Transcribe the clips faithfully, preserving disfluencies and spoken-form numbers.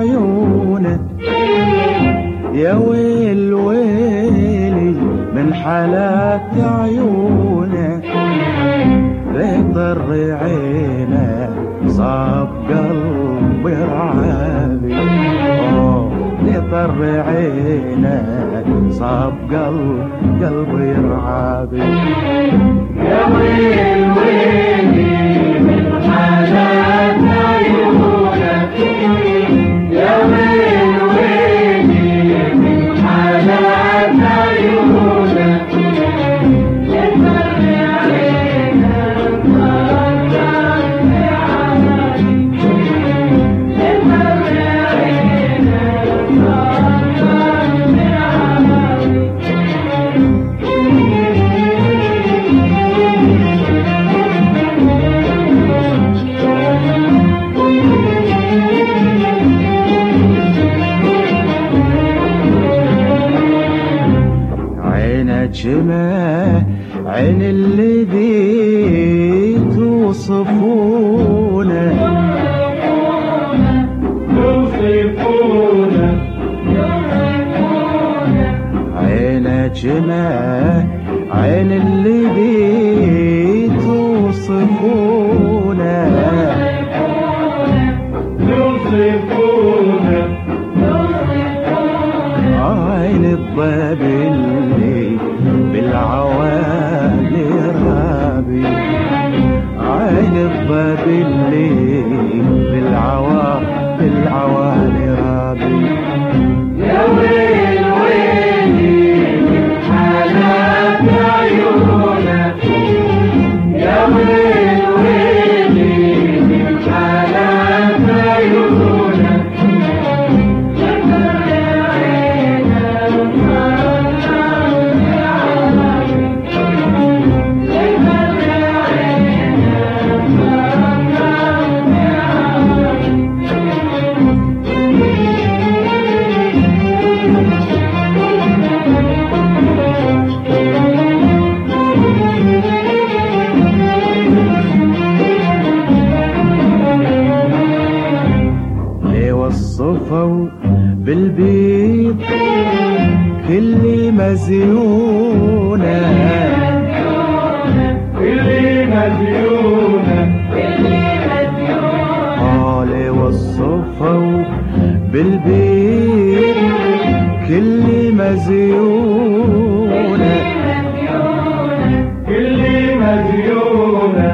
عيونه، يا ويل ويلي من حالات عيونه، بيطر عينه صاب قلبي رعابي، اوه بيطر عينه صاب قلب قلبي رعابي. يا ويل ويلي من حالات عيونك، يا ويل ويلي من حالات عيونك، يطر عينك صاب قلبي رعابي، يطر عينك صاب قلبي رعابي. عينك عين اللي ذي توصفونه، يوصفونه عينك عين اللي ذي توصفونه، يوصفونه عين الضب اللي بالعوالي رابي، عين الضب اللي بالعوالي بالعوالي رابي. يا ويل ويلي من حالات عيونك، يا ويل ويلي من حالات عيونك، يطر عينك صاب قلبي رعابي، يطر عينك صاب قلبي رعابي. وصفوا بالبيض كل مزيونة، اللي مديونة قال وصفوا بالبيض كل مزيونة، اللي مديونة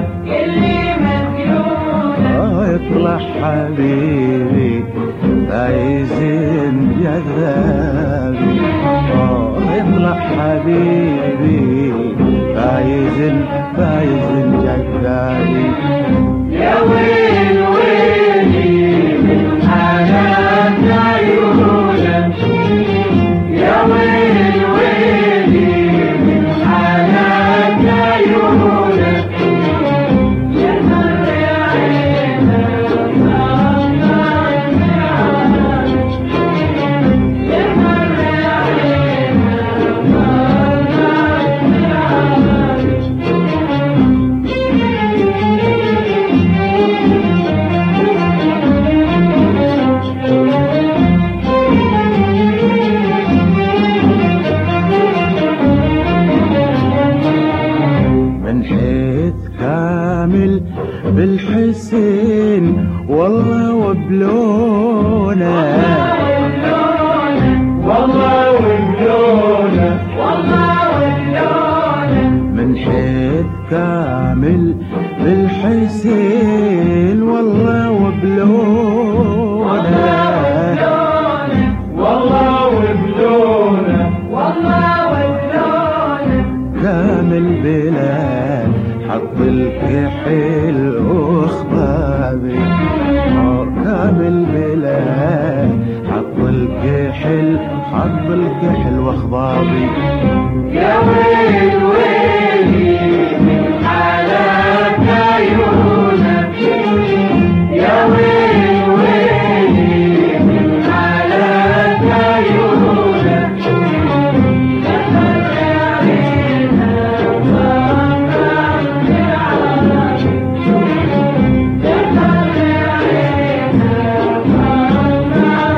آه يطلع حبيبي فايزين جذابي، آه يطلع حبيبي فايزين فايزين جذابي. يا ويل ويلي من حالات عيونك، يا ويل ويلي من حالات عيونك، يطر عينك صاب قلبي رعابي، يطر عينك صاب قلبي رعابي. من حيث كامل بالحسين والله وبلونه، والله وبلونه والله وبلونه من حيث كامل بالحسين والله وبلونه، والله وبلونه والله وبلونه كامل بلال حط الكحل وخضابي، آه كامل بلال حط الكحل حط الكحل وخضابي. يا ويل ويلي من حالات عيونك، يا ويل ويلي من حالات عيونك، يطر عينك صاب قلبي رعابي، يطر عينك صاب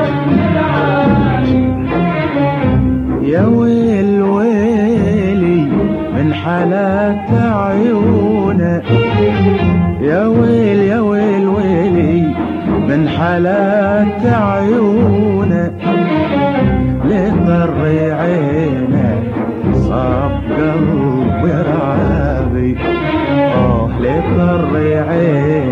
عيونه يا ويل يا ويل ويلي من حالات عيونه لطري عينه صاب قلبي رعابي اه لطري عينه